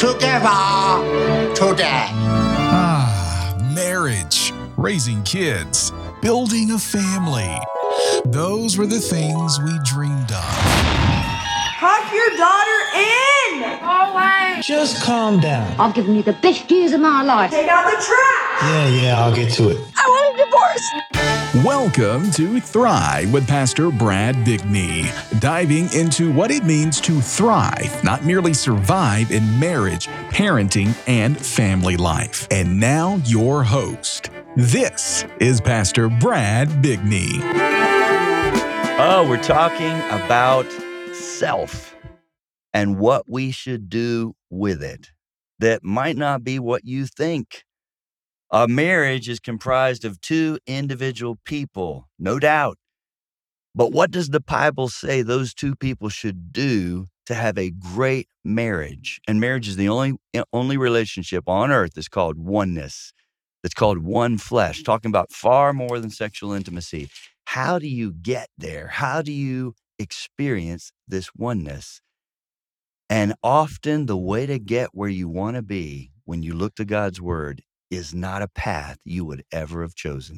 together today. Marriage, raising kids, building a family. Those were the things we dreamed of. Tuck your daughter in! Always! Just calm down. I've given you the best years of my life. Take out the trash! Yeah, I'll get to it. I want a divorce! Welcome to Thrive with Pastor Brad Bigney, diving into what it means to thrive, not merely survive in marriage, parenting, and family life. And now your host. This is Pastor Brad Bigney. Oh, we're talking about self and what we should do with it that might not be what you think. A marriage is comprised of two individual people, no doubt. But what does the Bible say those two people should do to have a great marriage? And marriage is the only relationship on earth that's called oneness, that's called one flesh, talking about far more than sexual intimacy. How do you get there? How do you experience this oneness? And often the way to get where you want to be when you look to God's word is not a path you would ever have chosen.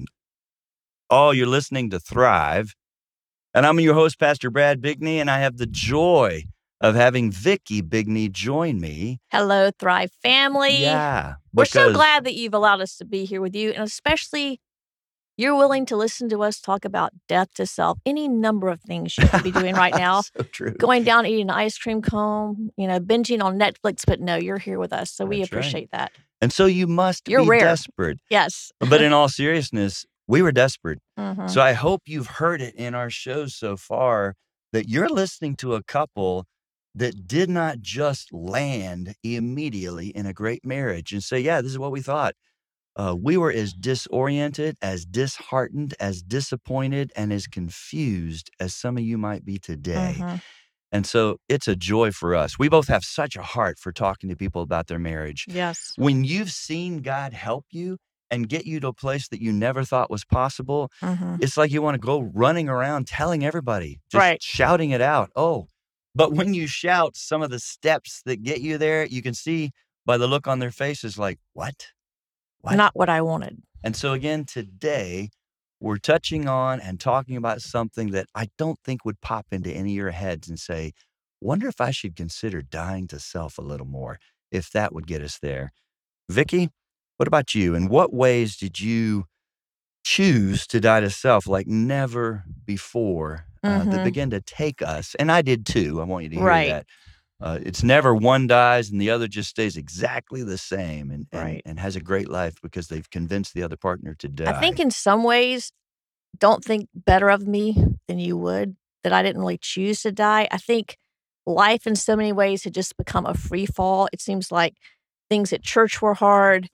Oh, you're listening to Thrive. And I'm your host, Pastor Brad Bigney, and I have the joy of having Vicki Bigney join me. Hello, Thrive family. Yeah. We're so glad that you've allowed us to be here with you, and especially you're willing to listen to us talk about death to self, any number of things you could be doing right now. So true. Going down, eating an ice cream cone, binging on Netflix, but no, you're here with us, so we appreciate that. And so you must You're be rare. desperate. Yes. But in all seriousness, we were desperate. Mm-hmm. So I hope you've heard it in our shows so far that you're listening to a couple that did not just land immediately in a great marriage and say, yeah, this is what we thought. We were as disoriented, as disheartened, as disappointed, and as confused as some of you might be today. Mm-hmm. And so it's a joy for us. We both have such a heart for talking to people about their marriage. Yes. When you've seen God help you and get you to a place that you never thought was possible, Mm-hmm. it's like you want to go running around telling everybody, just Right. shouting it out. Oh, but when you shout some of the steps that get you there, you can see by the look on their faces like, what? Not what I wanted. And so again, today, we're touching on and talking about something that I don't think would pop into any of your heads and say, wonder if I should consider dying to self a little more, if that would get us there. Vicki, what about you? In what ways did you choose to die to self like never before that began to take us? And I did too. I want you to hear Right. that. It's never one dies and the other just stays exactly the same and Right. has a great life because they've convinced the other partner to die. I think in some ways, don't think better of me than you would, that I didn't really choose to die. I think life in so many ways had just become a free fall. It seems like things at church were hard.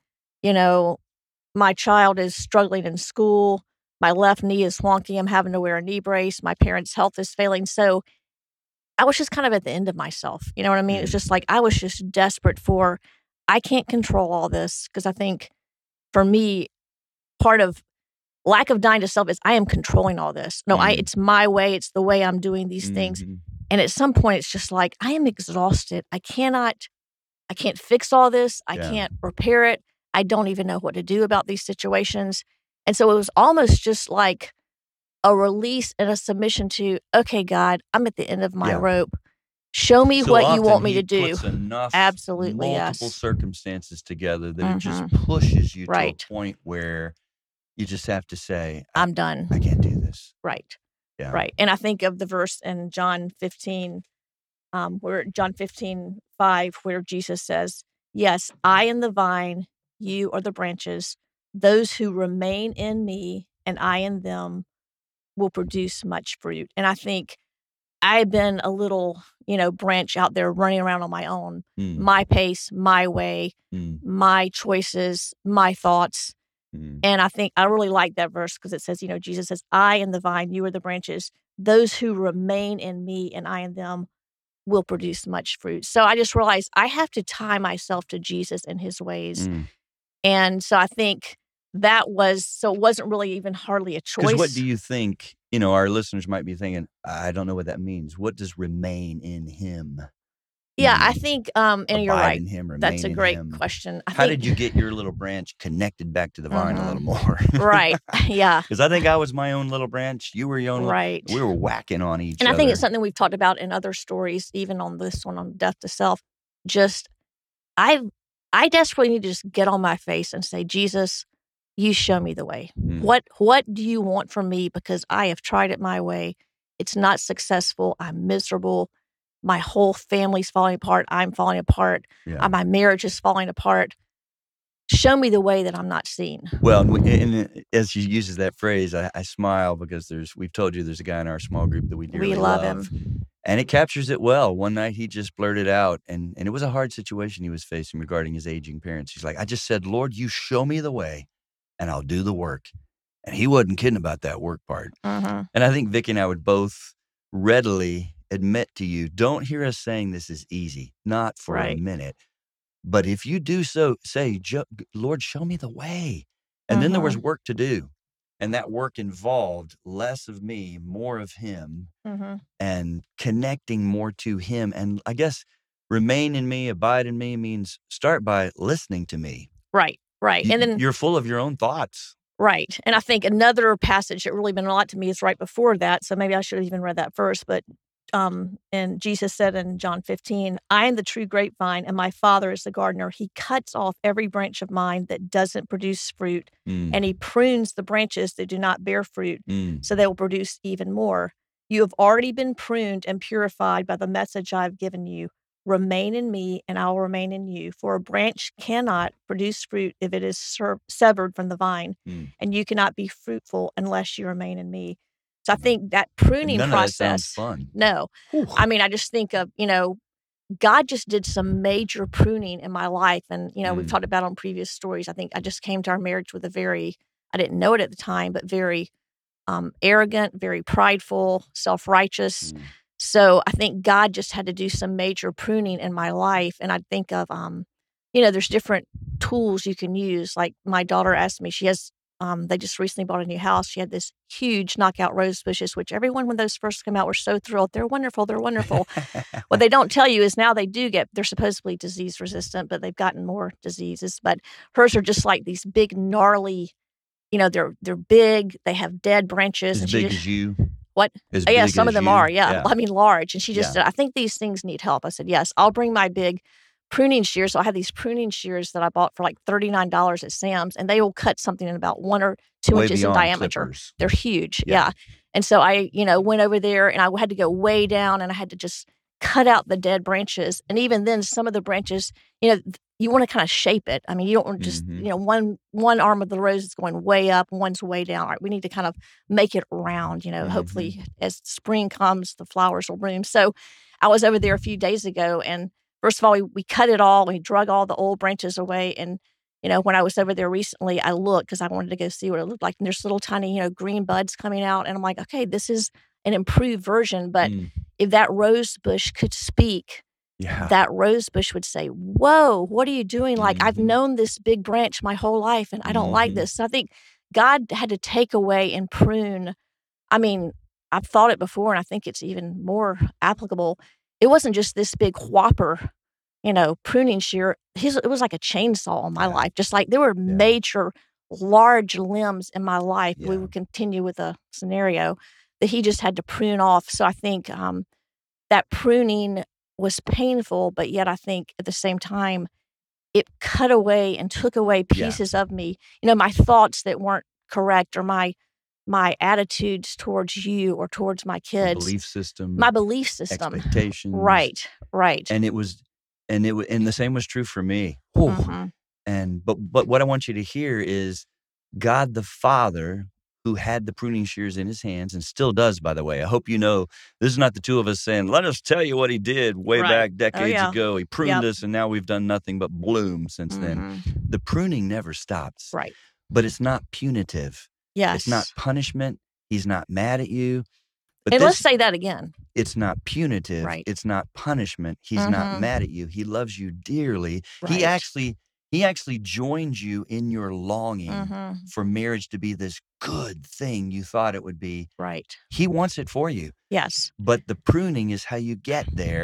My child is struggling in school. My left knee is wonky. I'm having to wear a knee brace. My parents' health is failing. So I was just kind of at the end of myself. You know what I mean? It's just like I was just desperate for, I can't control all this. Because I think for me, part of lack of dying to self is I am controlling all this. No, it's my way. It's the way I'm doing these things. And at some point, it's just like, I am exhausted. I can't fix all this. I can't repair it. I don't even know what to do about these situations. And so it was almost just like a release and a submission to, okay, God, I'm at the end of my rope. Show me So what you often want me he to do. puts enough Absolutely, multiple yes. circumstances together that it just pushes you Right. to a point where you just have to say, I'm done. I can't do this. Right. Yeah. Right. And I think of the verse in John 15, where John 15:5, where Jesus says, yes, I am the vine, you are the branches. Those who remain in me and I in them will produce much fruit. And I think I've been a little, branch out there running around on my own, my pace, my way, my choices, my thoughts. And I think I really like that verse because it says, Jesus says, I am the vine, you are the branches. Those who remain in me and I in them will produce much fruit. So I just realized I have to tie myself to Jesus and his ways. And so I think it wasn't really even hardly a choice. Because what do you think, our listeners might be thinking, I don't know what that means. What does remain in him Yeah, I think, and you're Abide right. in him, remain That's a in great him. question. I How think, did you get your little branch connected back to the vine a little more? right. Yeah, Because I think I was my own little branch. You were your own. right. We were whacking on each And I other. think it's something we've talked about in other stories, even on this one on death to self. Just I I desperately need to just get on my face and say, Jesus, you show me the way. What do you want from me? Because I have tried it my way. It's not successful. I'm miserable. My whole family's falling apart. I'm falling apart. Yeah. My marriage is falling apart. Show me the way that I'm not seeing. Well, and as she uses that phrase, I smile because we've told you there's a guy in our small group that we dearly love him. and it captures it well. One night he just blurted out, and it was a hard situation he was facing regarding his aging parents. He's like, I just said, Lord, you show me the way, and I'll do the work. And he wasn't kidding about that work part. Uh-huh. And I think Vicki and I would both readily admit to you, don't hear us saying this is easy, not for a minute. But if you do so, say, Lord, show me the way. And then there was work to do. And that work involved less of me, more of him, and connecting more to him. And I guess remain in me, abide in me means start by listening to me. Right. And then you're full of your own thoughts. Right. And I think another passage that really meant a lot to me is right before that. So maybe I should have even read that first. But and Jesus said in John 15, I am the true grapevine and my Father is the gardener. He cuts off every branch of mine that doesn't produce fruit, and he prunes the branches that do not bear fruit, so they will produce even more. You have already been pruned and purified by the message I have given you. Remain in me and I will remain in you. For a branch cannot produce fruit if it is severed from the vine, and you cannot be fruitful unless you remain in me. So I think that pruning None process. Of that sounds fun. No. Whew. I mean, I just think of, God just did some major pruning in my life. And, we've talked about on previous stories. I think I just came to our marriage with I didn't know it at the time, but very arrogant, very prideful, self-righteous. So I think God just had to do some major pruning in my life. And I think of, there's different tools you can use. Like my daughter asked me, she has, they just recently bought a new house. She had this huge knockout rose bushes, which everyone, when those first came out, were so thrilled. They're wonderful. They're wonderful. What they don't tell you is now they're supposedly disease resistant, but they've gotten more diseases. But hers are just like these big, gnarly, they're big. They have dead branches. As big as you? What? Yeah, some of them are. Yeah. I mean, large. And she just said, I think these things need help. I said, yes, I'll bring my big pruning shears. So I have these pruning shears that I bought for like $39 at Sam's, and they will cut something in about 1 or 2 inches in diameter. Clippers. They're huge. Yeah. And so I, went over there and I had to go way down and I had to just cut out the dead branches. And even then, some of the branches, you want to kind of shape it. I mean, you don't want to just, one arm of the rose is going way up, one's way down. All right, we need to kind of make it round, hopefully as spring comes, the flowers will bloom. So I was over there a few days ago, and first of all, we cut it all. We drug all the old branches away. And, when I was over there recently, I looked because I wanted to go see what it looked like. And there's little tiny, green buds coming out. And I'm like, okay, this is an improved version. But if that rose bush could speak, that rose bush would say, whoa, what are you doing? Like, I've known this big branch my whole life and I don't like this. So I think God had to take away and prune. I mean, I've thought it before and I think it's even more applicable. It wasn't just this big whopper, pruning shear. It was like a chainsaw in my life. Just like there were major, large limbs in my life. We would continue with a scenario that he just had to prune off. So I think that pruning was painful, but yet I think at the same time, it cut away and took away pieces of me. My thoughts that weren't correct, or my attitudes towards you or towards my kids. My belief system. Expectations. Right. And and the same was true for me. And but what I want you to hear is God the Father, who had the pruning shears in his hands and still does, by the way. I hope you know this is not the two of us saying, let us tell you what he did way back decades ago. He pruned us and now we've done nothing but bloom since then. The pruning never stops. Right. But it's not punitive. Yes. It's not punishment. He's not mad at you. But let's say that again. It's not punitive. Right. It's not punishment. He's not mad at you. He loves you dearly. Right. He actually joined you in your longing for marriage to be this good thing you thought it would be. Right. He wants it for you. Yes. But the pruning is how you get there.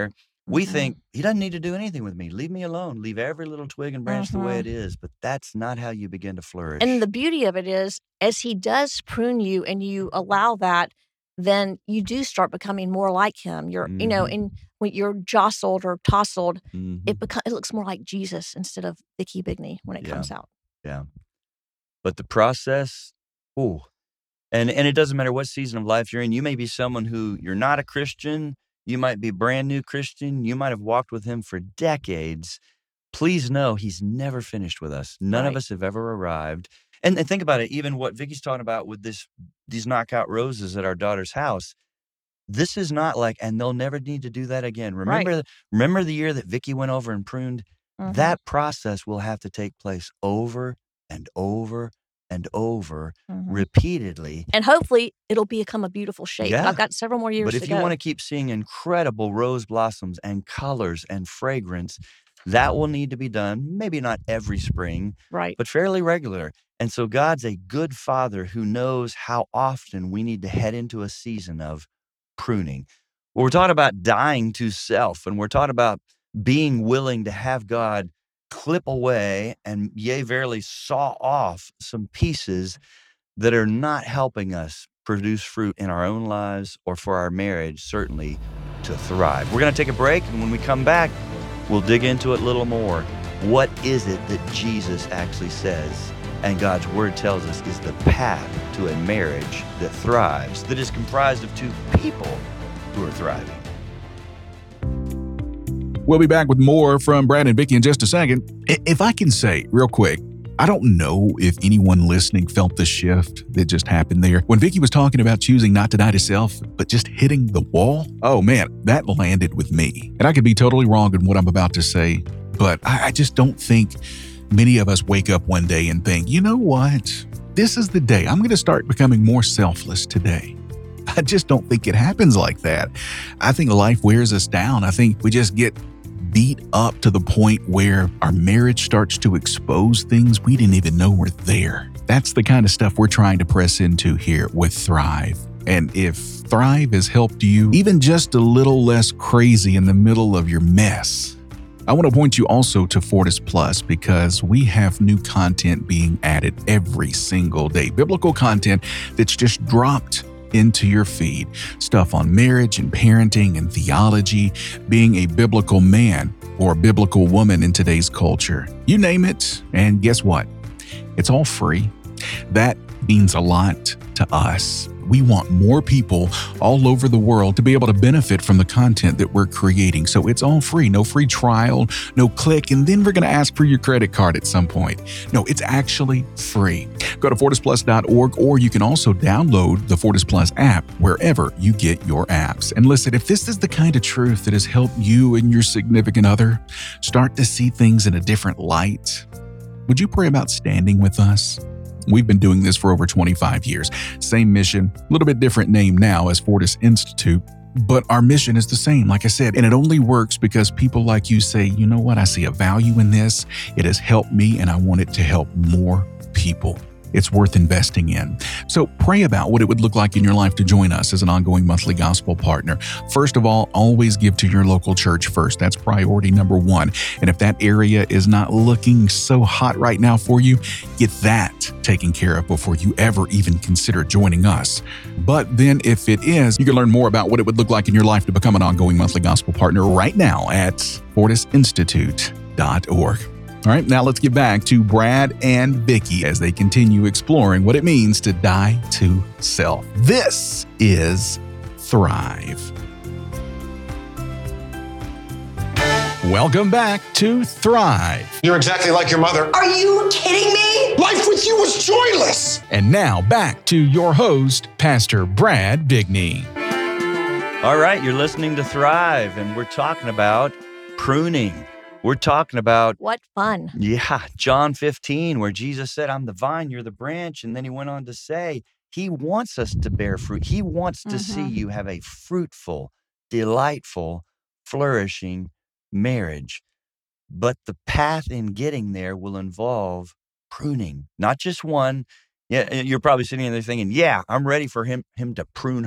We think he doesn't need to do anything with me. Leave me alone. Leave every little twig and branch the way it is. But that's not how you begin to flourish. And the beauty of it is, as he does prune you and you allow that, then you do start becoming more like him. You're, and when you're jostled or tousled, it looks more like Jesus instead of Vicky Bigney when it comes out. Yeah. But the process, and it doesn't matter what season of life you're in. You may be someone who you're not a Christian. You might be brand new Christian. You might have walked with him for decades. Please know he's never finished with us. None of us have ever arrived. And think about it, even what Vicky's talking about with these knockout roses at our daughter's house. This is not like, and they'll never need to do that again. Remember the year that Vicky went over and pruned? That process will have to take place over and over and over repeatedly. And hopefully it'll become a beautiful shape. Yeah. I've got several more years to go. But if you want to keep seeing incredible rose blossoms and colors and fragrance, that will need to be done, maybe not every spring, but fairly regular. And so God's a good father who knows how often we need to head into a season of pruning. Well, we're talking about dying to self, and we're talking about being willing to have God clip away and verily saw off some pieces that are not helping us produce fruit in our own lives or for our marriage, certainly to thrive. We're going to take a break, and when we come back, we'll dig into it a little more. What is it that Jesus actually says and God's word tells us is the path to a marriage that thrives, that is comprised of two people who are thriving? We'll be back with more from Brad and Vicky in just a second. If I can say real quick, I don't know if anyone listening felt the shift that just happened there. When Vicky was talking about choosing not to die to self, but just hitting the wall, oh man, that landed with me. And I could be totally wrong in what I'm about to say, but I just don't think many of us wake up one day and think, you know what? This is the day. I'm going to start becoming more selfless today. I just don't think it happens like that. I think life wears us down. I think we just get beat up to the point where our marriage starts to expose things we didn't even know were there. That's the kind of stuff we're trying to press into here with Thrive. And if Thrive has helped you even just a little less crazy in the middle of your mess, I want to point you also to Fortis Plus because we have new content being added every single day. Biblical content that's just dropped into your feed. Stuff on marriage and parenting and theology, being a biblical man or a biblical woman in today's culture. You name it, and guess what? It's all free. That means a lot to us. We want more people all over the world to be able to benefit from the content that we're creating. So it's all free, no free trial, no click, and then we're going to ask for your credit card at some point. No, it's actually free. Go to fortisplus.org, or you can also download the Fortis Plus app wherever you get your apps. And listen, if this is the kind of truth that has helped you and your significant other start to see things in a different light, would you pray about standing with us? We've been doing this for over 25 years. Same mission, a little bit different name now as Fortis Institute, but our mission is the same, like I said, and it only works because people like you say, you know what, I see a value in this. It has helped me and I want it to help more people. It's worth investing in. So pray about what it would look like in your life to join us as an ongoing monthly gospel partner. First of all, always give to your local church first. That's priority number one. And if that area is not looking so hot right now for you, get that taken care of before you ever even consider joining us. But then if it is, you can learn more about what it would look like in your life to become an ongoing monthly gospel partner right now at fortisinstitute.org. All right, now let's get back to Brad and Vicky as they continue exploring what it means to die to self. This is Thrive. Welcome back to Thrive. You're exactly like your mother. Are you kidding me? Life with you was joyless. And now back to your host, Pastor Brad Bigney. All right, you're listening to Thrive, and we're talking about pruning. We're talking about, what fun. Yeah, John 15, where Jesus said, I'm the vine, you're the branch. And then he went on to say, he wants us to bear fruit. He wants to see you have a fruitful, delightful, flourishing marriage. But the path in getting there will involve pruning, not just one. Yeah, you're probably sitting there thinking, yeah, I'm ready for him to prune her.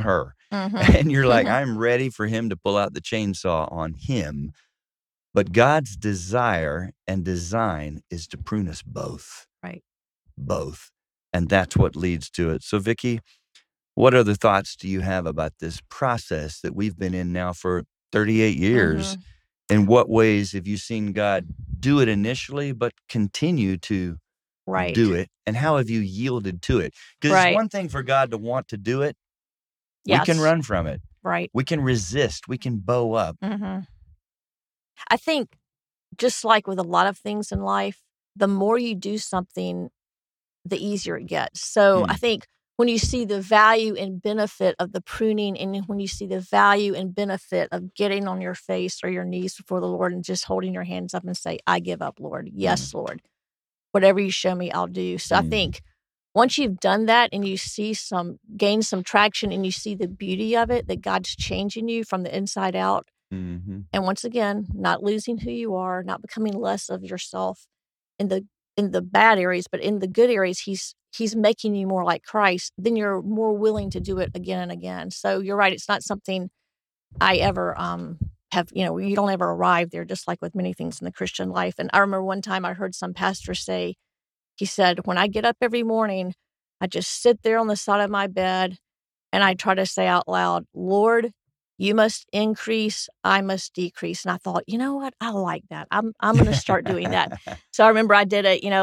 Mhm. And you're like, I'm ready for him to pull out the chainsaw on him. But God's desire and design is to prune us both. Right. Both. And that's what leads to it. So, Vicki, what other thoughts do you have about this process that we've been in now for 38 years? Mhm. In what ways have you seen God do it initially, but continue to Right. do it? And how have you yielded to it? Because it's Right. one thing for God to want to do it. We can Yes. run from it. Right. We can resist. We can bow up. Mhm. I think just like with a lot of things in life, the more you do something, the easier it gets. So I think when you see the value and benefit of the pruning, and when you see the value and benefit of getting on your face or your knees before the Lord and just holding your hands up and say, I give up, Lord. Yes, Lord. Whatever you show me, I'll do. So I think once you've done that and you see gain some traction and you see the beauty of it, that God's changing you from the inside out. And once again, not losing who you are, not becoming less of yourself in the bad areas, but in the good areas, he's making you more like Christ. Then you're more willing to do it again and again. So you're right. It's not something I ever have. You don't ever arrive there. Just like with many things in the Christian life. And I remember one time I heard some pastor say, he said, when I get up every morning, I just sit there on the side of my bed and I try to say out loud, Lord, you must increase, I must decrease. And I thought, you know what? I like that. I'm going to start doing that. So I remember I did it,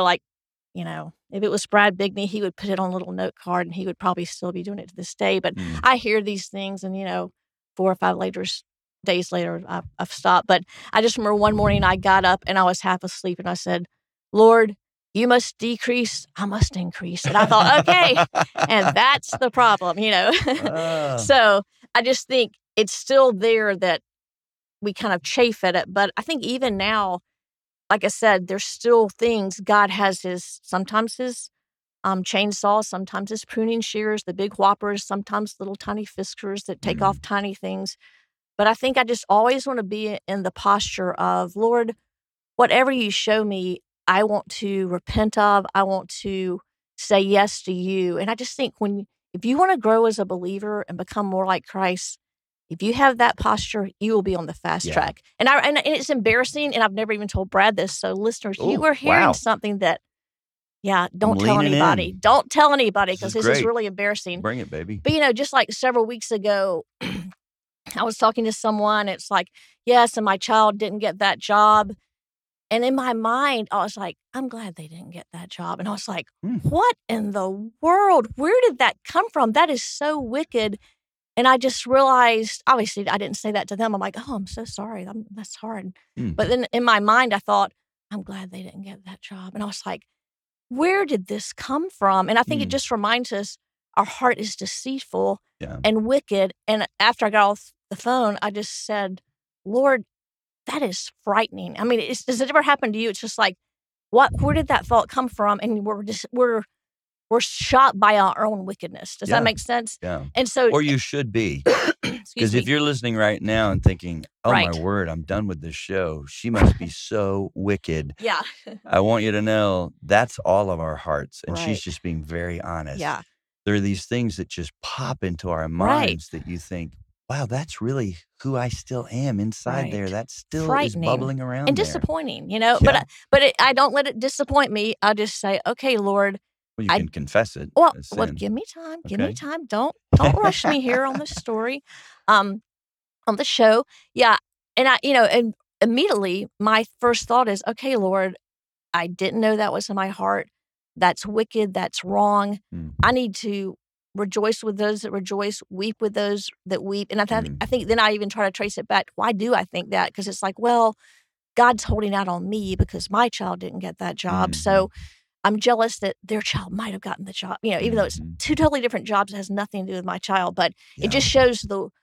if it was Brad Bigney, he would put it on a little note card and he would probably still be doing it to this day. But I hear these things and, 4 or 5 days later, I've stopped. But I just remember one morning I got up and I was half asleep and I said, Lord, you must decrease, I must increase. And I thought, okay. And that's the problem, So I just think it's still there that we kind of chafe at it. But I think even now, like I said, there's still things God has sometimes his chainsaw, sometimes his pruning shears, the big whoppers, sometimes little tiny fiskers that take off tiny things. But I think I just always want to be in the posture of, Lord, whatever you show me, I want to repent of. I want to say yes to you. And I just think if you want to grow as a believer and become more like Christ, if you have that posture, you will be on the fast track. And it's embarrassing. And I've never even told Brad this. So listeners, you are hearing something that, don't tell anybody. Don't tell anybody because this is really embarrassing. Bring it, baby. But, just like several weeks ago, I was talking to someone. It's like, yes, and my child didn't get that job. And in my mind, I was like, I'm glad they didn't get that job. And I was like, what in the world? Where did that come from? That is so wicked. And I just realized, obviously, I didn't say that to them. I'm like, oh, I'm so sorry. That's hard. But then in my mind, I thought, I'm glad they didn't get that job. And I was like, where did this come from? And I think it just reminds us our heart is deceitful and wicked. And after I got off the phone, I just said, Lord, that is frightening. I mean, does it ever happen to you? It's just like, where did that thought come from? And we're shocked by our own wickedness. Does that make sense? Yeah. And so, or you should be. Because if you're listening right now and thinking, oh my word, I'm done with this show. She must be so wicked. Yeah. I want you to know that's all of our hearts. And she's just being very honest. Yeah. There are these things that just pop into our minds that you think, wow, that's really who I still am inside there. That still is bubbling around and there. disappointing, But I don't let it disappoint me. I'll just say, okay, Lord. Well, you can confess it. Well, give me time. Give me time. Don't rush me here on this story, on the show. Yeah, and and immediately my first thought is, okay, Lord, I didn't know that was in my heart. That's wicked. That's wrong. I need to rejoice with those that rejoice, weep with those that weep. And I think then I even try to trace it back. Why do I think that? Because it's like, well, God's holding out on me because my child didn't get that job. So I'm jealous that their child might have gotten the job, even though it's 2 totally different jobs. It has nothing to do with my child, but it just shows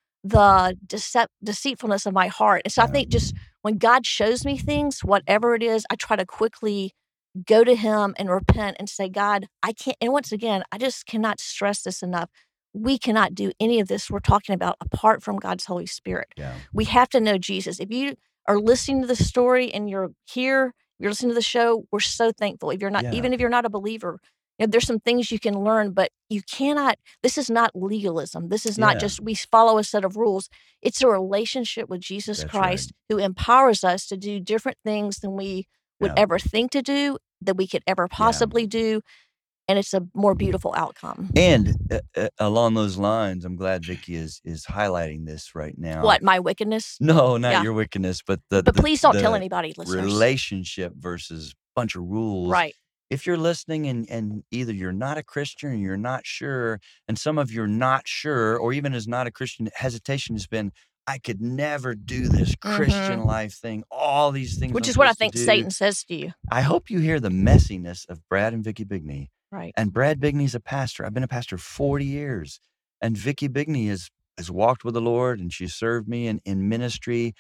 the deceitfulness of my heart. And so I think just when God shows me things, whatever it is, I try to quickly go to him and repent and say, God, I can't. And once again, I just cannot stress this enough. We cannot do any of this we're talking about apart from God's Holy Spirit. Yeah. We have to know Jesus. If you are listening to the story and you're here, you're listening to the show, we're so thankful. If you're not, even if you're not a believer, There's some things you can learn, but you cannot. This is not legalism. This is not Yeah. just we follow a set of rules. It's a relationship with Jesus That's Christ right. who empowers us to do different things than we would Yeah. ever think to do, that we could ever Yeah. possibly do, and it's a more beautiful outcome. And along those lines, I'm glad Vicky is highlighting this right now. What, my wickedness? No, not Yeah. your wickedness, but But please don't tell anybody, listeners. relationship versus bunch of rules. Right. If you're listening and either you're not a Christian or you're not sure, and some of you're not sure, or even as not a Christian, hesitation has been, I could never do this Christian life thing, all these things. Which I'm is what I supposed to think do. Satan says to you. I hope you hear the messiness of Brad and Vicky Bigney. Right. And Brad Bigney's a pastor. I've been a pastor 40 years. And Vicky Bigney has walked with the Lord, and she served me in ministry.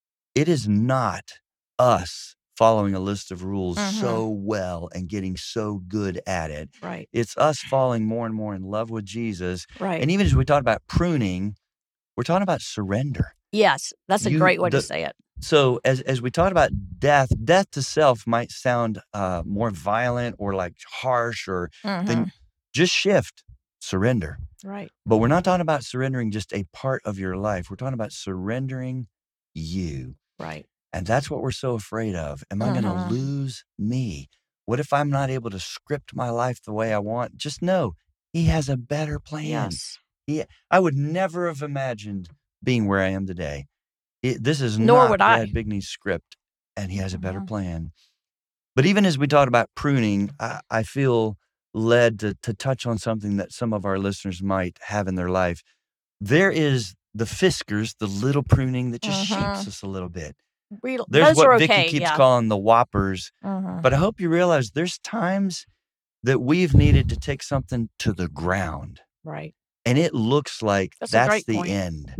It is not us following a list of rules so well and getting so good at it. Right. It's us falling more and more in love with Jesus. Right. And even as we talk about pruning, we're talking about surrender. Yes, that's a great way to say it. So as we talk about death to self might sound more violent or like harsh, or then just shift, surrender. Right. But we're not talking about surrendering just a part of your life. We're talking about surrendering you. Right. And that's what we're so afraid of. Am I going to lose me? What if I'm not able to script my life the way I want? Just know he has a better plan. Yes. I would never have imagined being where I am today. This is Nor not would I. Brad Bigney's script, and he has a better plan. But even as we talk about pruning, I feel led to touch on something that some of our listeners might have in their life. There is the Fiskars, the little pruning that just shapes us a little bit. There's Those what are Vicky okay. keeps Yeah. calling the whoppers. But I hope you realize there's times that we've needed to take something to the ground. Right. And it looks like That's a that's great the point. end.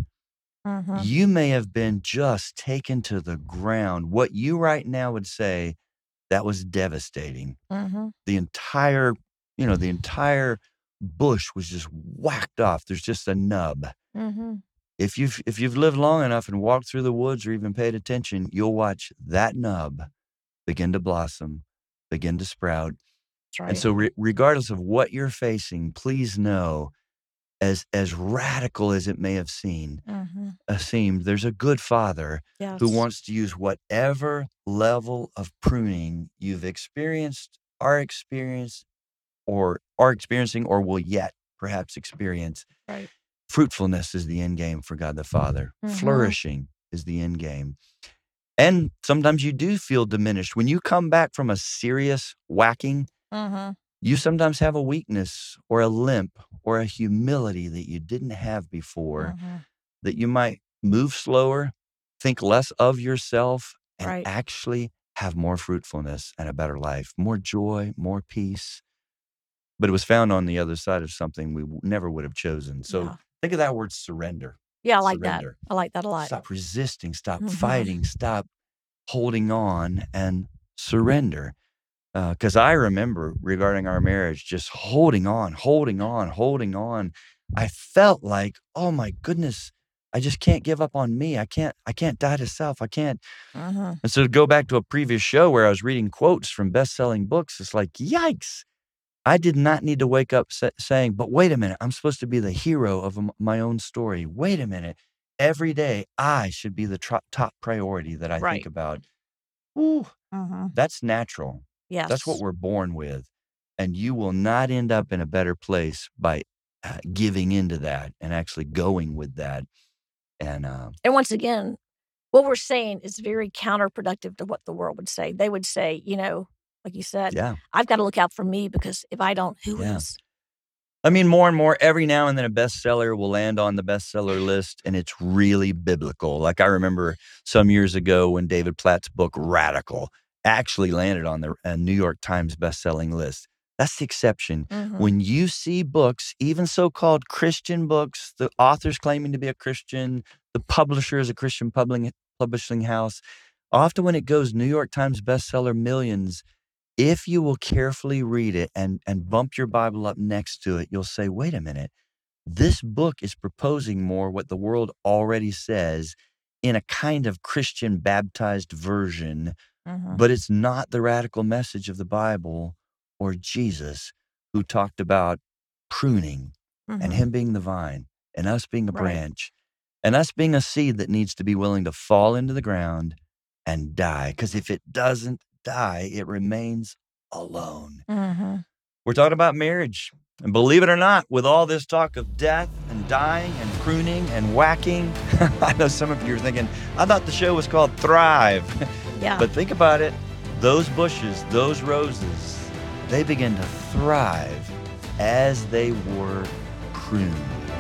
You may have been just taken to the ground. What you right now would say, that was devastating. The entire bush was just whacked off. There's just a nub. If you've lived long enough and walked through the woods or even paid attention, you'll watch that nub begin to blossom, begin to sprout. That's right. And so regardless of what you're facing, please know, as radical as it may have seemed, there's a good Father who wants to use whatever level of pruning you've experienced, are experiencing, or will yet perhaps experience. Right. Fruitfulness is the end game for God the Father. Flourishing is the end game. And sometimes you do feel diminished. When you come back from a serious whacking, you sometimes have a weakness or a limp or a humility that you didn't have before, that you might move slower, think less of yourself, and actually have more fruitfulness and a better life, more joy, more peace. But it was found on the other side of something we never would have chosen. So think of that word, surrender. Yeah, I like Surrender. that. I like that a lot. Stop resisting, stop fighting, stop holding on, and surrender. Because I remember regarding our marriage, just holding on. I felt like, oh my goodness, I just can't give up on me. I can't die to self. I can't. And so to go back to a previous show where I was reading quotes from best-selling books, it's like, yikes. I did not need to wake up saying, but wait a minute, I'm supposed to be the hero of my own story. Wait a minute. Every day, I should be the top priority that I think about. Ooh, that's natural. Yes. That's what we're born with. And you will not end up in a better place by giving into that and actually going with that. And once again, what we're saying is very counterproductive to what the world would say. They would say, like you said, I've got to look out for me, because if I don't, who is? I mean, more and more, every now and then a bestseller will land on the bestseller list, and it's really biblical. Like I remember some years ago when David Platt's book, Radical, actually landed on the New York Times bestselling list. That's the exception. When you see books, even so-called Christian books, the author's claiming to be a Christian, the publisher is a Christian publishing house, often when it goes New York Times bestseller millions, if you will carefully read it and bump your Bible up next to it, you'll say, wait a minute, this book is proposing more what the world already says in a kind of Christian baptized version, but it's not the radical message of the Bible or Jesus who talked about pruning and Mhm. him being the vine and us being a Right. branch and us being a seed that needs to be willing to fall into the ground and die. Because if it doesn't die, it remains alone. Mhm. We're talking about marriage. And believe it or not, with all this talk of death and dying and pruning and whacking, I know some of you are thinking, I thought the show was called Thrive. Yeah. But think about it. Those bushes, those roses, they begin to thrive as they were pruned.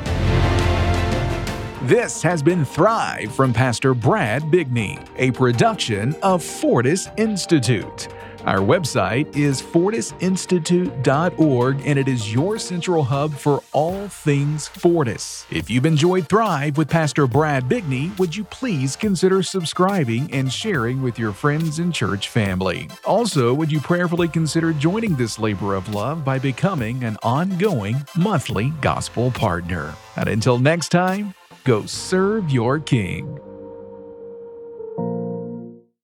This has been Thrive from Pastor Brad Bigney, a production of Fortis Institute. Our website is fortisinstitute.org, and it is your central hub for all things Fortis. If you've enjoyed Thrive with Pastor Brad Bigney, would you please consider subscribing and sharing with your friends and church family? Also, would you prayerfully consider joining this labor of love by becoming an ongoing monthly gospel partner? And until next time, go serve your King.